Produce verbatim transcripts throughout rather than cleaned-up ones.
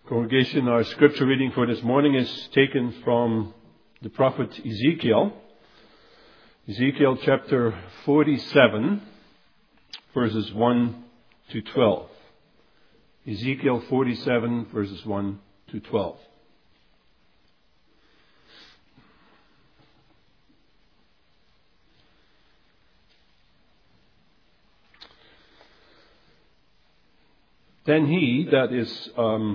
Congregation, our scripture reading for this morning is taken from the prophet Ezekiel. Ezekiel chapter forty-seven, verses one to twelve. Ezekiel forty-seven, verses one to twelve. Then he, that is um,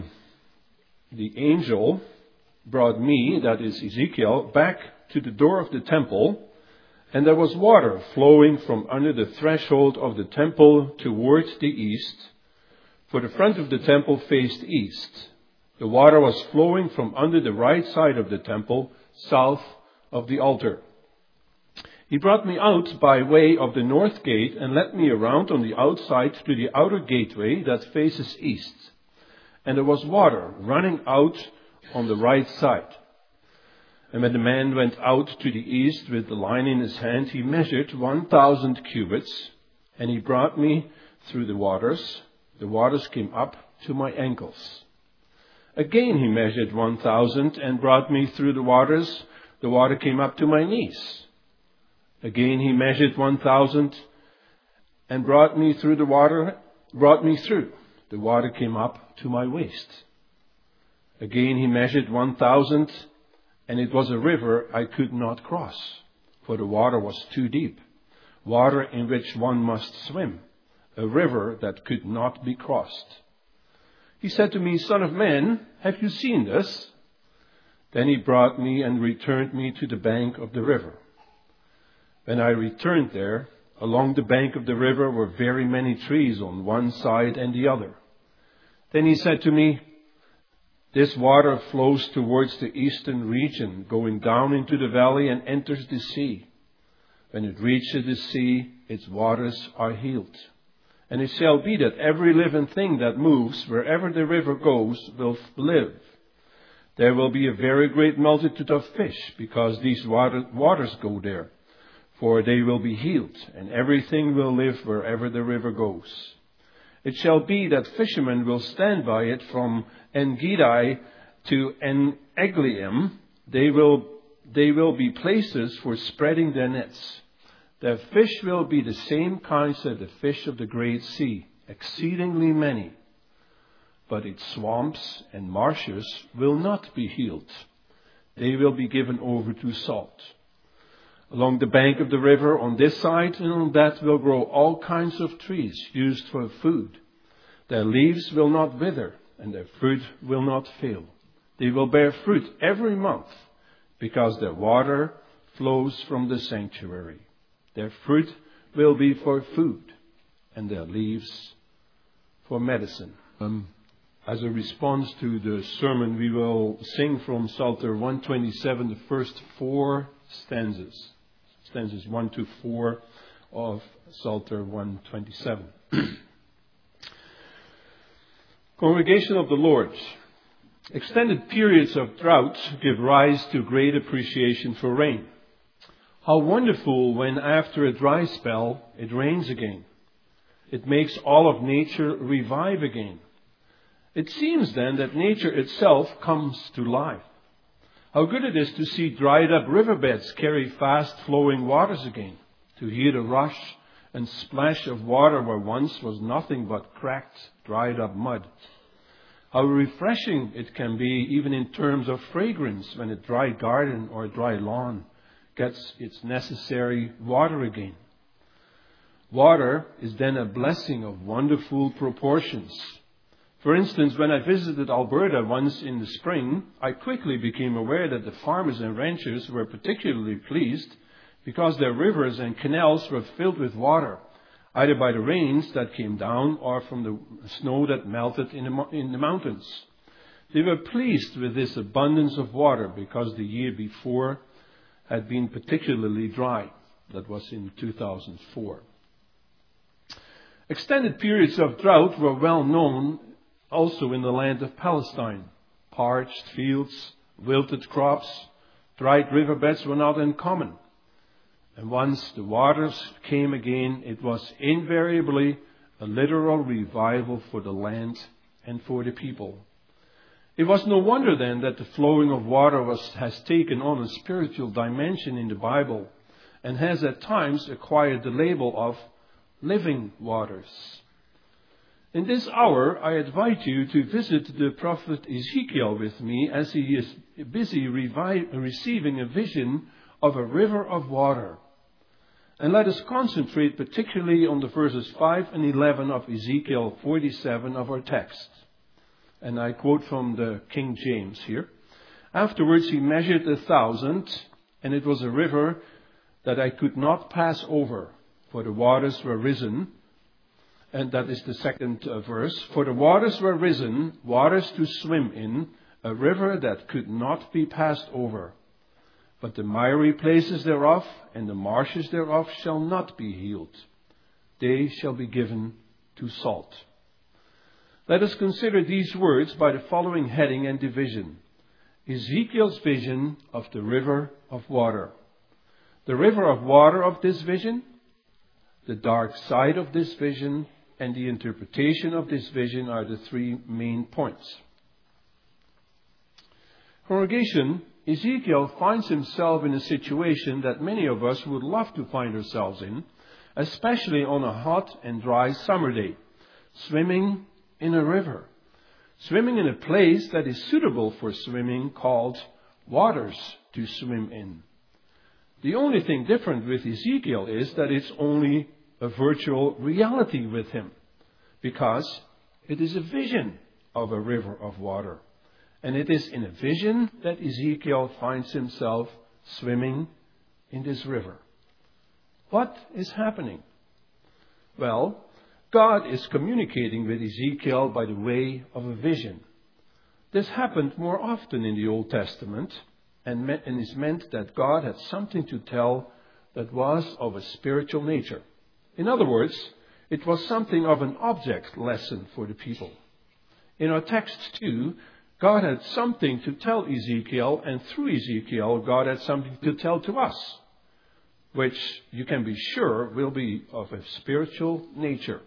the angel, brought me, that is Ezekiel, back to the door of the temple, and there was water flowing from under the threshold of the temple towards the east, for the front of the temple faced east. The water was flowing from under the right side of the temple, south of the altar. He brought me out by way of the north gate and led me around on the outside to the outer gateway that faces east. And there was water running out on the right side. And when the man went out to the east with the line in his hand, he measured one thousand cubits, and he brought me through the waters. The waters came up to my ankles. Again he measured one thousand and brought me through the waters. The water came up to my knees. Again he measured one thousand and brought me through the water, brought me through. The water came up to my waist. Again he measured one thousand, and it was a river I could not cross, for the water was too deep, water in which one must swim, a river that could not be crossed. He said to me, Son of man, have you seen this? Then he brought me and returned me to the bank of the river. When I returned there, along the bank of the river were very many trees on one side and the other. Then he said to me, This water flows towards the eastern region, going down into the valley and enters the sea. When it reaches the sea, its waters are healed. And it shall be that every living thing that moves wherever the river goes will live. There will be a very great multitude of fish, because these water, waters go there. For they will be healed, and everything will live wherever the river goes. It shall be that fishermen will stand by it from En-Gedi to En-Eglaim. They will, they will be places for spreading their nets. Their fish will be the same kinds as the fish of the great sea, exceedingly many. But its swamps and marshes will not be healed. They will be given over to salt. Along the bank of the river on this side and on that will grow all kinds of trees used for food. Their leaves will not wither and their fruit will not fail. They will bear fruit every month because their water flows from the sanctuary. Their fruit will be for food and their leaves for medicine. Um, as a response to the sermon, we will sing from Psalter one twenty-seven the first four stanzas. Stanzas one to four of Psalter one twenty-seven. Congregation of the Lord, extended periods of drought give rise to great appreciation for rain. How wonderful when after a dry spell it rains again. It makes all of nature revive again. It seems then that nature itself comes to life. How good it is to see dried up riverbeds carry fast flowing waters again, to hear the rush and splash of water where once was nothing but cracked, dried up mud. How refreshing it can be even in terms of fragrance when a dry garden or a dry lawn gets its necessary water again. Water is then a blessing of wonderful proportions. For instance, when I visited Alberta once in the spring, I quickly became aware that the farmers and ranchers were particularly pleased because their rivers and canals were filled with water, either by the rains that came down or from the snow that melted in the, in the mountains. They were pleased with this abundance of water because the year before had been particularly dry. That was in two thousand four. Extended periods of drought were well known also in the land of Palestine. Parched fields, wilted crops, dried riverbeds were not uncommon. And once the waters came again, it was invariably a literal revival for the land and for the people. It was no wonder then that the flowing of water was, has taken on a spiritual dimension in the Bible and has at times acquired the label of living waters. In this hour, I invite you to visit the prophet Ezekiel with me as he is busy revi- receiving a vision of a river of water. And let us concentrate particularly on the verses five and eleven of Ezekiel forty-seven of our text. And I quote from the King James here. Afterwards he measured a thousand, and it was a river that I could not pass over, for the waters were risen. And that is the second uh, verse. For the waters were risen, waters to swim in, a river that could not be passed over. But the miry places thereof and the marshes thereof shall not be healed. They shall be given to salt. Let us consider these words by the following heading and division. Ezekiel's vision of the river of water. The river of water of this vision, the dark side of this vision, and the interpretation of this vision are the three main points. Congregation, Ezekiel finds himself in a situation that many of us would love to find ourselves in, especially on a hot and dry summer day, swimming in a river, swimming in a place that is suitable for swimming called waters to swim in. The only thing different with Ezekiel is that it's only a virtual reality with him, because it is a vision of a river of water. And it is in a vision that Ezekiel finds himself swimming in this river. What is happening? Well, God is communicating with Ezekiel by the way of a vision. This happened more often in the Old Testament and is meant that God had something to tell that was of a spiritual nature. In other words, it was something of an object lesson for the people. In our text too, God had something to tell Ezekiel, and through Ezekiel, God had something to tell to us, which you can be sure will be of a spiritual nature.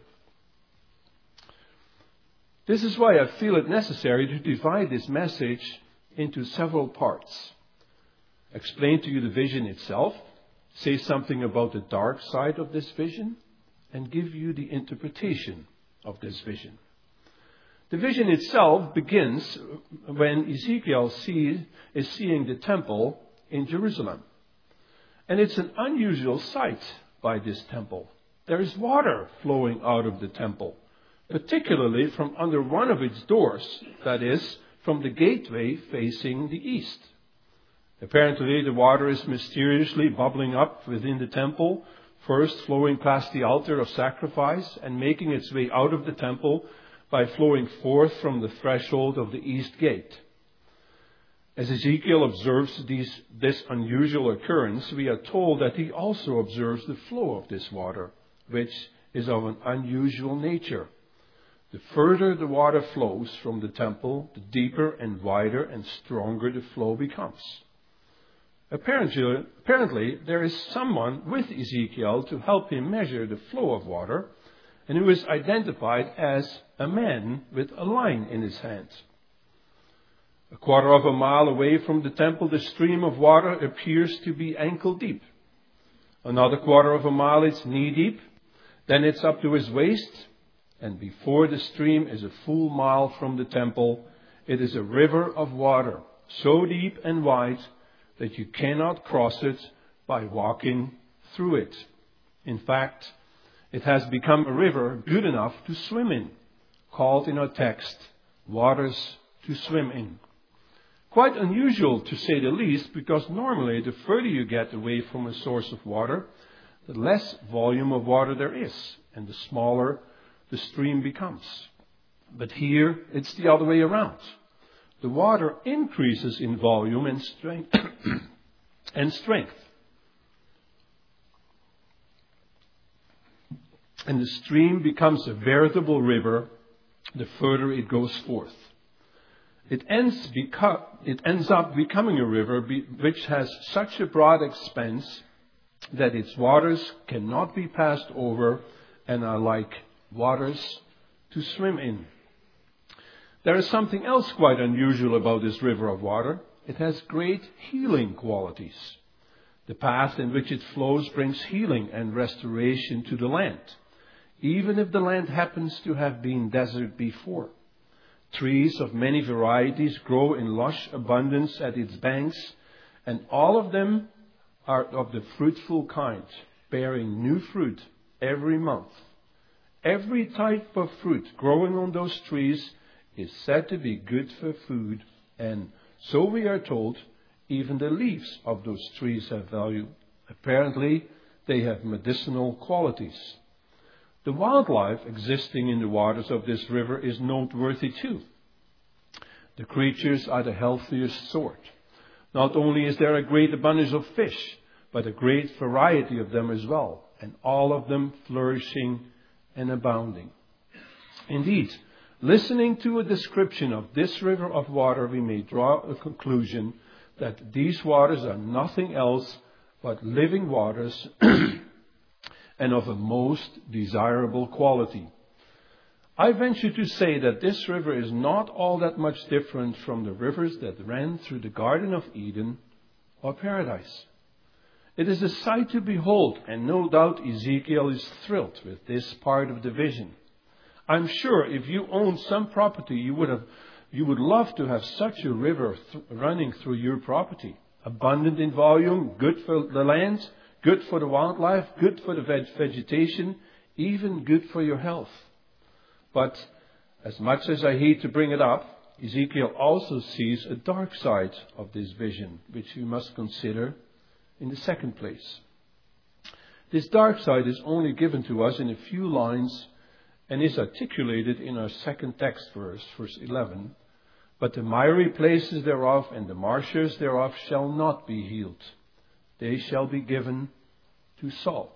This is why I feel it necessary to divide this message into several parts. Explain to you the vision itself, say something about the dark side of this vision, and give you the interpretation of this vision. The vision itself begins when Ezekiel see, is seeing the temple in Jerusalem. And it's an unusual sight by this temple. There is water flowing out of the temple, particularly from under one of its doors, that is, from the gateway facing the east. Apparently, the water is mysteriously bubbling up within the temple, first flowing past the altar of sacrifice and making its way out of the temple by flowing forth from the threshold of the east gate. As Ezekiel observes these, this unusual occurrence, we are told that he also observes the flow of this water, which is of an unusual nature. The further the water flows from the temple, the deeper and wider and stronger the flow becomes. Apparently, apparently, there is someone with Ezekiel to help him measure the flow of water, and who is identified as a man with a line in his hand. A quarter of a mile away from the temple, the stream of water appears to be ankle deep. Another quarter of a mile, it's knee deep. Then it's up to his waist. And before the stream is a full mile from the temple, it is a river of water, so deep and wide that you cannot cross it by walking through it. In fact, it has become a river good enough to swim in, called in our text, waters to swim in. Quite unusual to say the least, because normally the further you get away from a source of water, the less volume of water there is, and the smaller the stream becomes. But here it's the other way around. The water increases in volume and strength and strength. And the stream becomes a veritable river the further it goes forth. It ends, beco- it ends up becoming a river be- which has such a broad expanse that its waters cannot be passed over and are like waters to swim in. There is something else quite unusual about this river of water. It has great healing qualities. The path in which it flows brings healing and restoration to the land, even if the land happens to have been desert before. Trees of many varieties grow in lush abundance at its banks, and all of them are of the fruitful kind, bearing new fruit every month. Every type of fruit growing on those trees is said to be good for food, and so we are told even the leaves of those trees have value. Apparently, they have medicinal qualities. The wildlife existing in the waters of this river is noteworthy too. The creatures are the healthiest sort. Not only is there a great abundance of fish, but a great variety of them as well, and all of them flourishing and abounding. Indeed, listening to a description of this river of water, we may draw a conclusion that these waters are nothing else but living waters and of a most desirable quality. I venture to say that this river is not all that much different from the rivers that ran through the Garden of Eden or Paradise. It is a sight to behold, and no doubt Ezekiel is thrilled with this part of the vision. I'm sure if you owned some property, you would have, you would love to have such a river th- running through your property. Abundant in volume, good for the land, good for the wildlife, good for the veg- vegetation, even good for your health. But as much as I hate to bring it up, Ezekiel also sees a dark side of this vision, which we must consider in the second place. This dark side is only given to us in a few lines and is articulated in our second text verse, verse eleven. But the miry places thereof and the marshes thereof shall not be healed. They shall be given to salt.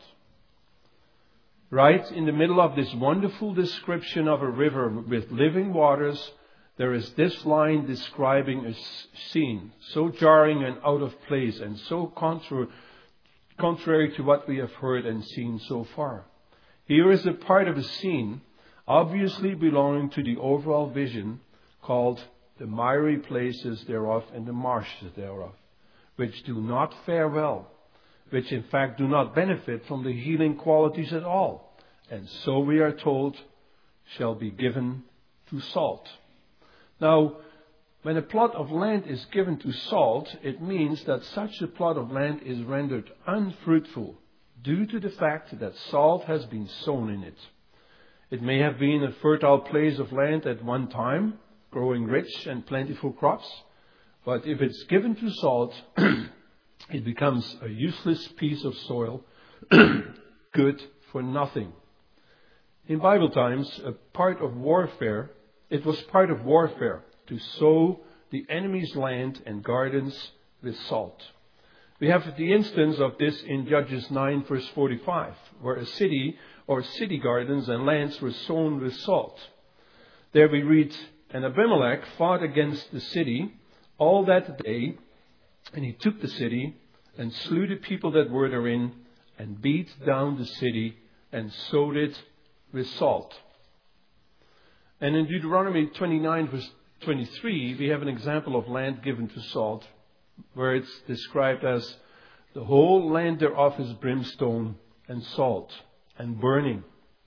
Right in the middle of this wonderful description of a river with living waters, there is this line describing a scene so jarring and out of place and so contra- contrary to what we have heard and seen so far. Here is a part of a scene obviously belonging to the overall vision called the miry places thereof and the marshes thereof, which do not fare well, which in fact do not benefit from the healing qualities at all, and so we are told shall be given to salt. Now, when a plot of land is given to salt, it means that such a plot of land is rendered unfruitful due to the fact that salt has been sown in it. It may have been a fertile place of land at one time, growing rich and plentiful crops, but if it's given to salt, it becomes a useless piece of soil, good for nothing. In Bible times, a part of warfare, it was part of warfare to sow the enemy's land and gardens with salt. We have the instance of this in Judges nine verse forty-five, where a city or city gardens and lands were sown with salt. There we read, and Abimelech fought against the city all that day, and he took the city and slew the people that were therein, and beat down the city and sowed it with salt. And in Deuteronomy twenty-nine verse twenty-three, we have an example of land given to salt, where it's described as the whole land thereof is brimstone and salt and burning.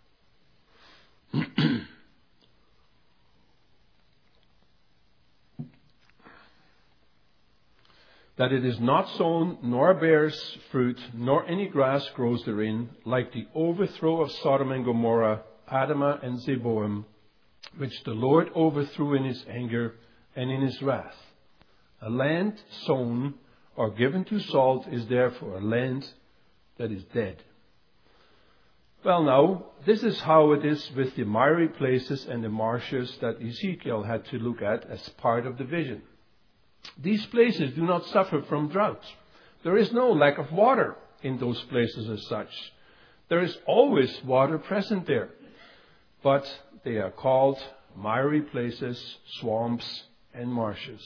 That it is not sown, nor bears fruit, nor any grass grows therein, like the overthrow of Sodom and Gomorrah, Admah and Zeboim, which the Lord overthrew in his anger and in his wrath. A land sown or given to salt is therefore a land that is dead. Well now, this is how it is with the miry places and the marshes that Ezekiel had to look at as part of the vision. These places do not suffer from drought. There is no lack of water in those places as such. There is always water present there. But they are called miry places, swamps, and marshes.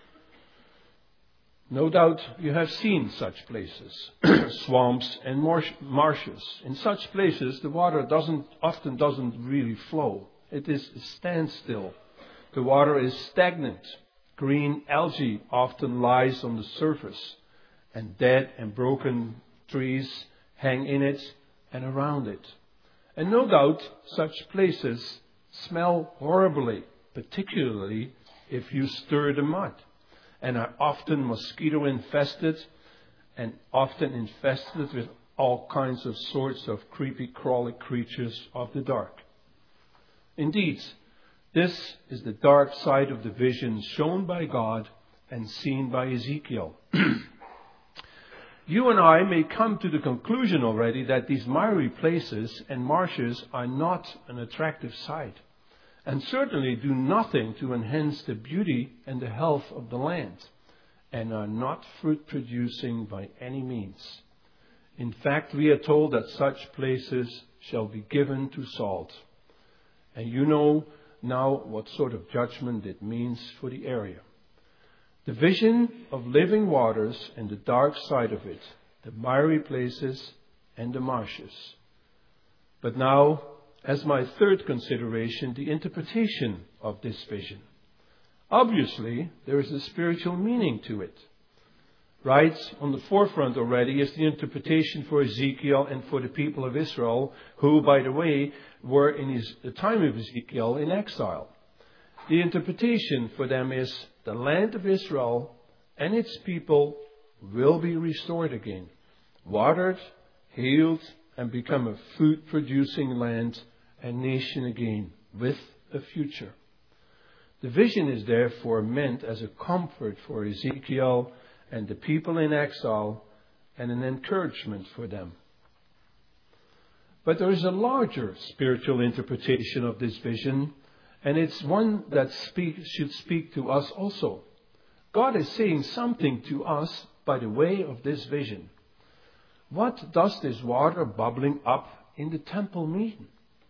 No doubt you have seen such places, swamps and marsh, marshes. In such places, the water doesn't often doesn't really flow. It is a standstill. The water is stagnant. Green algae often lies on the surface, and dead and broken trees hang in it and around it. And no doubt such places smell horribly, particularly if you stir the mud, and are often mosquito infested and often infested with all kinds of sorts of creepy crawly creatures of the dark. Indeed, this is the dark side of the vision shown by God and seen by Ezekiel. You and I may come to the conclusion already that these miry places and marshes are not an attractive sight, and certainly do nothing to enhance the beauty and the health of the land, and are not fruit producing by any means. In fact, we are told that such places shall be given to salt. And you know now what sort of judgment it means for the area. The vision of living waters and the dark side of it, the miry places and the marshes. But now, as my third consideration, the interpretation of this vision. Obviously, there is a spiritual meaning to it. Right on the forefront already is the interpretation for Ezekiel and for the people of Israel, who, by the way, were in his, the time of Ezekiel in exile. The interpretation for them is the land of Israel and its people will be restored again, watered, healed, and become a food-producing land and nation again with a future. The vision is therefore meant as a comfort for Ezekiel and the people in exile, and an encouragement for them. But there is a larger spiritual interpretation of this vision, and it's one that speak, should speak to us also. God is saying something to us by the way of this vision. What does this water bubbling up in the temple mean?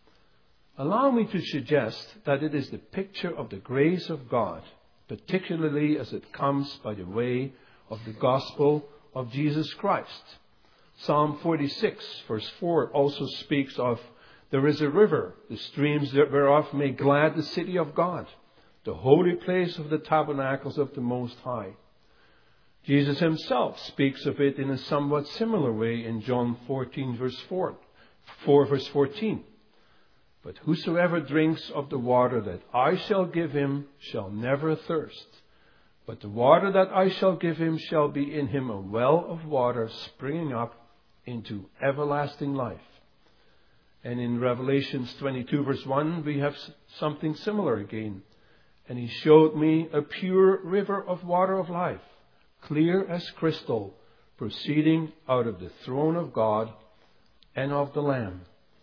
Allow me to suggest that it is the picture of the grace of God, particularly as it comes by the way of the gospel of Jesus Christ. Psalm forty-six, verse four, also speaks of, there is a river, the streams whereof make glad the city of God, the holy place of the tabernacles of the Most High. Jesus himself speaks of it in a somewhat similar way in John fourteen, verse four, four, verse fourteen. But whosoever drinks of the water that I shall give him shall never thirst. But the water that I shall give him shall be in him a well of water springing up into everlasting life. And in Revelation twenty-two, verse one, we have something similar again. And he showed me a pure river of water of life, clear as crystal, proceeding out of the throne of God and of the Lamb.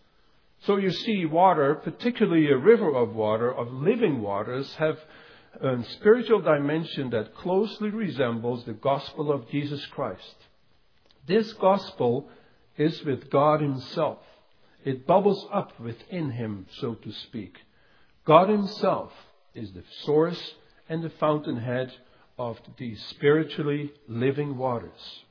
So you see, water, particularly a river of water, of living waters, have a spiritual dimension that closely resembles the gospel of Jesus Christ. This gospel is with God himself. It bubbles up within him, so to speak. God himself is the source and the fountainhead of these spiritually living waters.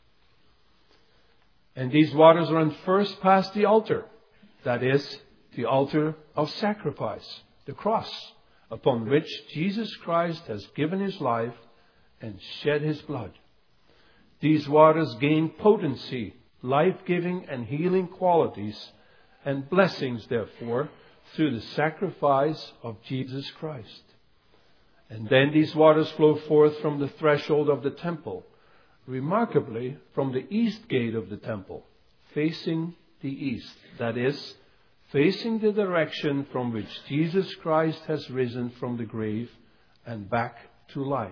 And these waters run first past the altar. That is, the altar of sacrifice, the cross, upon which Jesus Christ has given his life and shed his blood. These waters gain potency, life-giving and healing qualities and blessings, therefore, through the sacrifice of Jesus Christ. And then these waters flow forth from the threshold of the temple, remarkably from the east gate of the temple, facing the east, that is, facing the direction from which Jesus Christ has risen from the grave and back to life.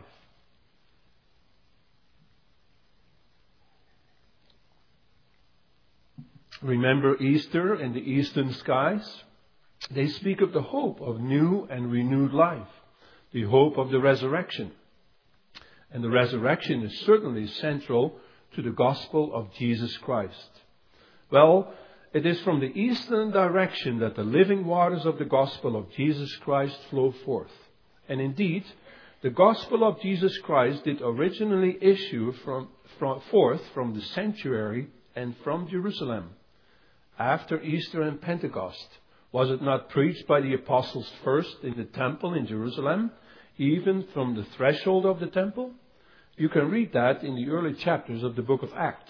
Remember Easter and the eastern skies? They speak of the hope of new and renewed life, the hope of the resurrection. And the resurrection is certainly central to the gospel of Jesus Christ. Well, it is from the eastern direction that the living waters of the gospel of Jesus Christ flow forth. And indeed, the gospel of Jesus Christ did originally issue from, from, forth from the sanctuary and from Jerusalem after Easter and Pentecost, Was it not preached by the apostles first in the temple in Jerusalem, even from the threshold of the temple? You can read that in the early chapters of the book of Acts.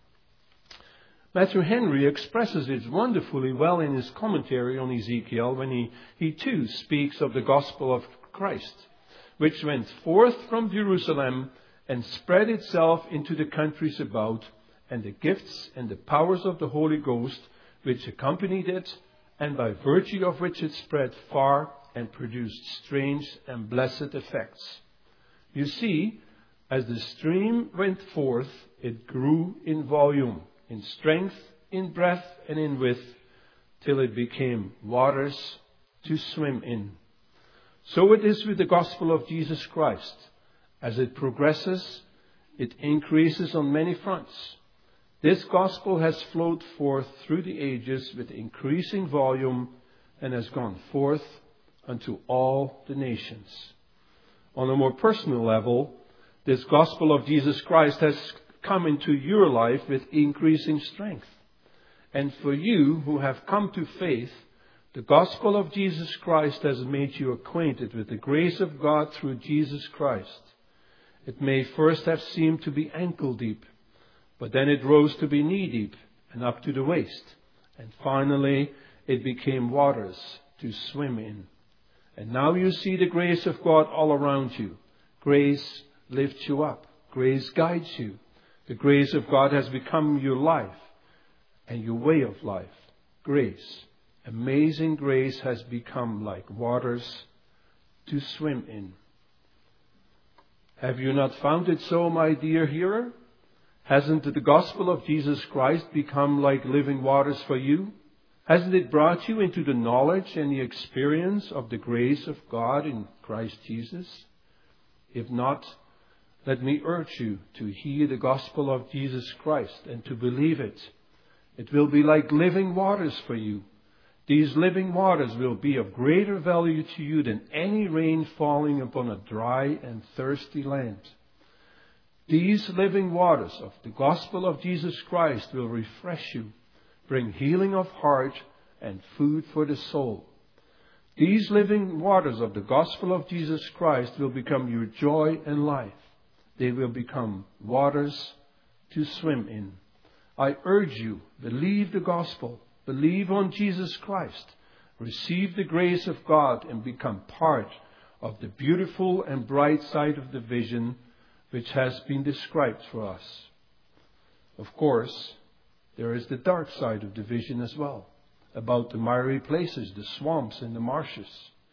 Matthew Henry expresses it wonderfully well in his commentary on Ezekiel when he, he too speaks of the gospel of Christ, which went forth from Jerusalem and spread itself into the countries about, and the gifts and the powers of the Holy Ghost which accompanied it, and by virtue of which it spread far and produced strange and blessed effects. You see, as the stream went forth, it grew in volume, in strength, in breadth, and in width, till it became waters to swim in. So it is with the gospel of Jesus Christ. As it progresses, it increases on many fronts. This gospel has flowed forth through the ages with increasing volume and has gone forth unto all the nations. On a more personal level, this gospel of Jesus Christ has come into your life with increasing strength. And for you who have come to faith, the gospel of Jesus Christ has made you acquainted with the grace of God through Jesus Christ. It may first have seemed to be ankle deep, but then it rose to be knee deep and up to the waist. And finally, it became waters to swim in. And now you see the grace of God all around you. Grace lifts you up. Grace guides you. The grace of God has become your life and your way of life. Grace, amazing grace, has become like waters to swim in. Have you not found it so, my dear hearer? Hasn't the gospel of Jesus Christ become like living waters for you? Hasn't it brought you into the knowledge and the experience of the grace of God in Christ Jesus? If not, let me urge you to hear the gospel of Jesus Christ and to believe it. It will be like living waters for you. These living waters will be of greater value to you than any rain falling upon a dry and thirsty land. These living waters of the gospel of Jesus Christ will refresh you, bring healing of heart and food for the soul. These living waters of the gospel of Jesus Christ will become your joy and life. They will become waters to swim in. I urge you, believe the gospel. Believe on Jesus Christ. Receive the grace of God and become part of the beautiful and bright side of the vision which has been described for us. Of course, there is the dark side of the vision as well, about the miry places, the swamps and the marshes.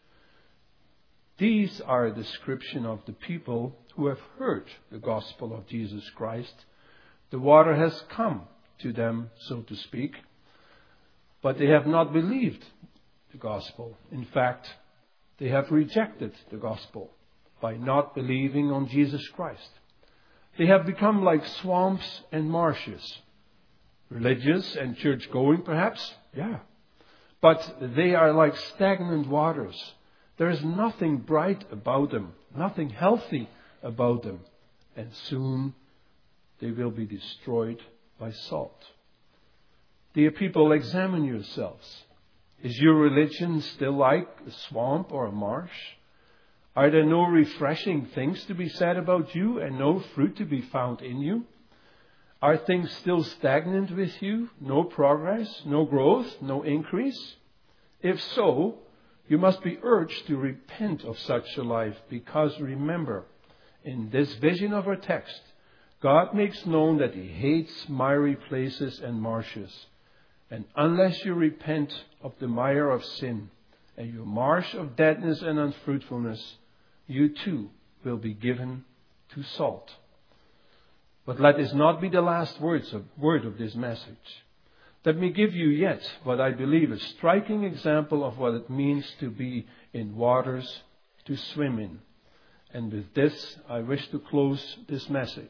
These are a description of the people who have heard the gospel of Jesus Christ. The water has come to them, so to speak, but they have not believed the gospel. In fact, they have rejected the gospel by not believing on Jesus Christ. They have become like swamps and marshes. Religious and church-going, perhaps? Yeah. But they are like stagnant waters. There is nothing bright about them, nothing healthy about them. And soon they will be destroyed by salt. Dear people, examine yourselves. Is your religion still like a swamp or a marsh? Are there no refreshing things to be said about you and no fruit to be found in you? Are things still stagnant with you? No progress, no growth, no increase? If so, you must be urged to repent of such a life, because remember, in this vision of our text, God makes known that He hates miry places and marshes. And unless you repent of the mire of sin and your marsh of deadness and unfruitfulness, you too will be given to salt. But let this not be the last words of, word of this message. Let me give you yet what I believe a striking example of what it means to be in waters to swim in. And with this, I wish to close this message.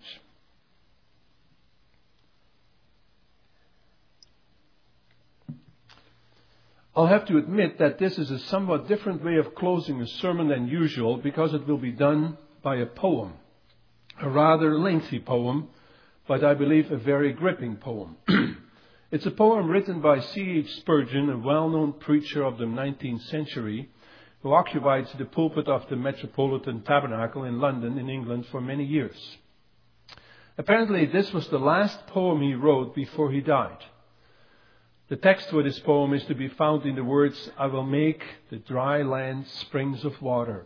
I'll have to admit that this is a somewhat different way of closing a sermon than usual, because it will be done by a poem. A rather lengthy poem, but I believe a very gripping poem. It's a poem written by C H Spurgeon, a well-known preacher of the nineteenth century, who occupied the pulpit of the Metropolitan Tabernacle in London, in England, for many years. Apparently, this was the last poem he wrote before he died. The text for this poem is to be found in the words, "I will make the dry land springs of water."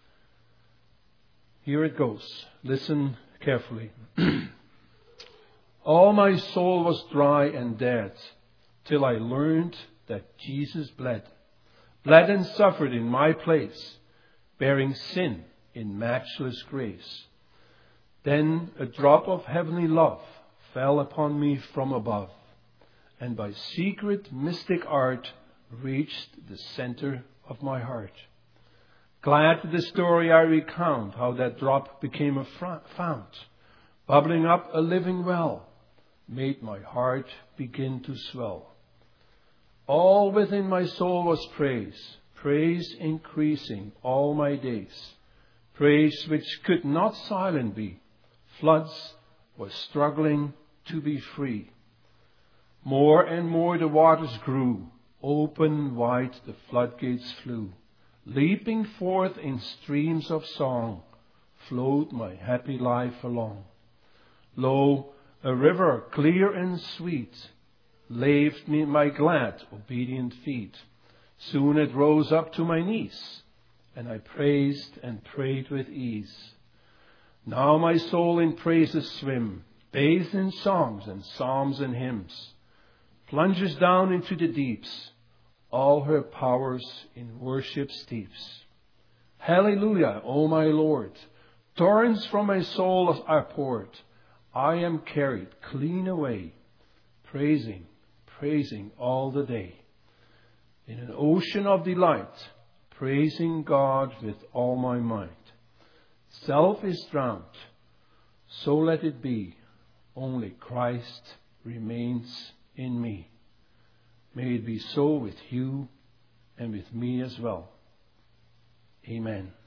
Here it goes. Listen carefully. All my soul was dry and dead, till I learned that Jesus bled. Bled and suffered in my place, bearing sin in matchless grace. Then a drop of heavenly love fell upon me from above, and by secret mystic art reached the center of my heart. Glad the story I recount, how that drop became a fount, bubbling up a living well, made my heart begin to swell. All within my soul was praise, praise increasing all my days, praise which could not silent be, floods was struggling to be free. More and more the waters grew, open wide the floodgates flew, leaping forth in streams of song, flowed my happy life along. Lo, a river clear and sweet, laved me my glad, obedient feet. Soon it rose up to my knees, and I praised and prayed with ease. Now my soul in praises swim, bathed in songs and psalms and hymns, plunges down into the deeps, all her powers in worship steeps. Hallelujah, O my Lord, torrents from my soul are poured. I am carried clean away, praising, praising all the day. In an ocean of delight, praising God with all my might. Self is drowned, so let it be. Only Christ remains in me. May it be so with you and with me as well. Amen.